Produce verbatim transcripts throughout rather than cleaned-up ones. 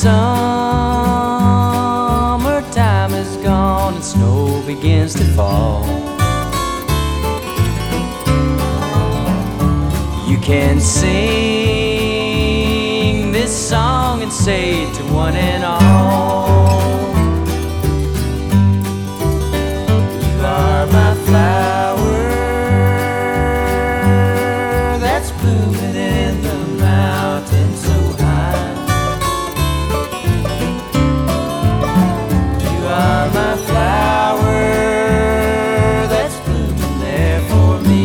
summertime is gone and snow begins to fall, you can sing this song and say it to one and all. You are my flower that's blooming in the mountain so high. You are my flower that's blooming there for me.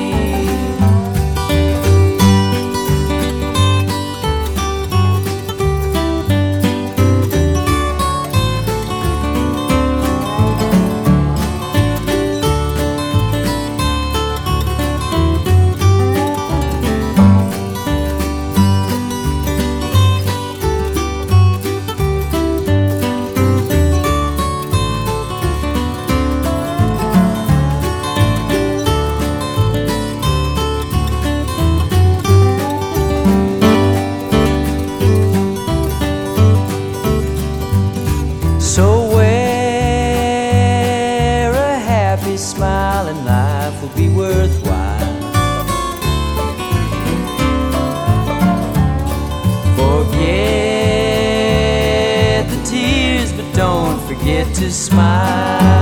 So wear a happy smile and life will be worthwhile. Forget the tears, but don't forget to smile.